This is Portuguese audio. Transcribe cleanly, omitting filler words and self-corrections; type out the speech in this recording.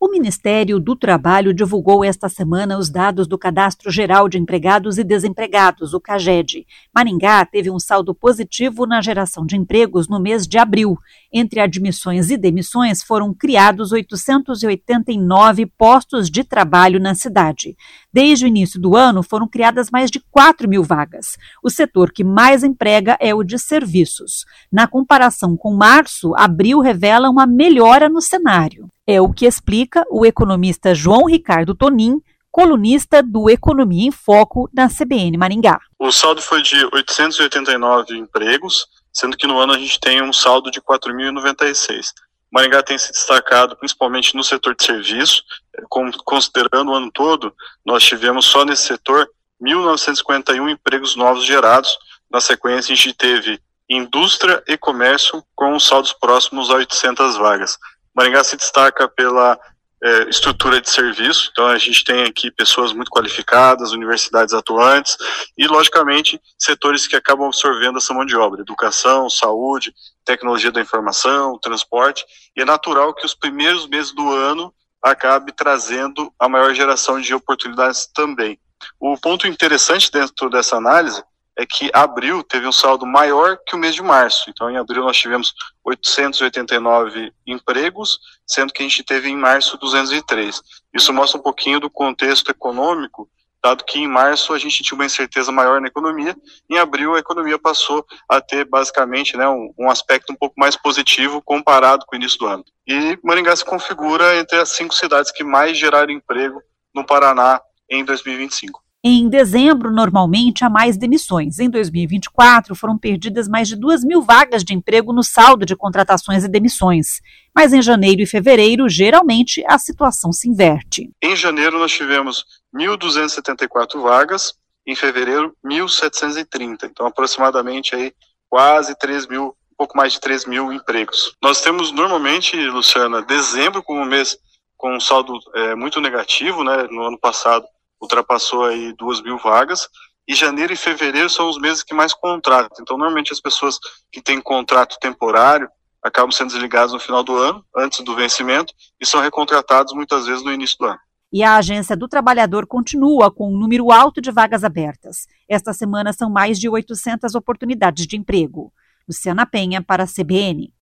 O Ministério do Trabalho divulgou esta semana os dados do Cadastro Geral de Empregados e Desempregados, o CAGED. Maringá teve um saldo positivo na geração de empregos no mês de abril. Entre admissões e demissões, foram criados 889 postos de trabalho na cidade. Desde o início do ano, foram criadas mais de 4 mil vagas. O setor que mais emprega é o de serviços. Na comparação com março, abril revela uma melhora no cenário. É o que explica o economista João Ricardo Tonin, colunista do Economia em Foco na CBN Maringá. O saldo foi de 889 empregos, sendo que no ano a gente tem um saldo de 4.096. Maringá tem se destacado principalmente no setor de serviço, considerando o ano todo, nós tivemos só nesse setor 1.951 empregos novos gerados. Na sequência a gente teve indústria e comércio com saldos próximos a 800 vagas. Maringá se destaca pela estrutura de serviço, então a gente tem aqui pessoas muito qualificadas, universidades atuantes e, logicamente, setores que acabam absorvendo essa mão de obra, educação, saúde, tecnologia da informação, transporte, e é natural que os primeiros meses do ano acabe trazendo a maior geração de oportunidades também. O ponto interessante dentro dessa análise é que abril teve um saldo maior que o mês de março. Então, em abril nós tivemos 889 empregos, sendo que a gente teve em março 203. Isso mostra um pouquinho do contexto econômico, dado que em março a gente tinha uma incerteza maior na economia, em abril a economia passou a ter basicamente um aspecto um pouco mais positivo comparado com o início do ano. E Maringá se configura entre as 5 cidades que mais geraram emprego no Paraná em 2025. Em dezembro, normalmente, há mais demissões. Em 2024, foram perdidas mais de 2 mil vagas de emprego no saldo de contratações e demissões. Mas em janeiro e fevereiro, geralmente, a situação se inverte. Em janeiro, nós tivemos 1.274 vagas, em fevereiro, 1.730. Então, aproximadamente, aí, quase 3 mil, um pouco mais de 3 mil empregos. Nós temos, normalmente, Luciana, dezembro como um mês com um saldo muito negativo, né? No ano passado, ultrapassou aí 2 mil vagas, e janeiro e fevereiro são os meses que mais contratam. Então, normalmente as pessoas que têm contrato temporário acabam sendo desligadas no final do ano, antes do vencimento, e são recontratados muitas vezes no início do ano. E a Agência do Trabalhador continua com um número alto de vagas abertas. Esta semana são mais de 800 oportunidades de emprego. Luciana Penha para a CBN.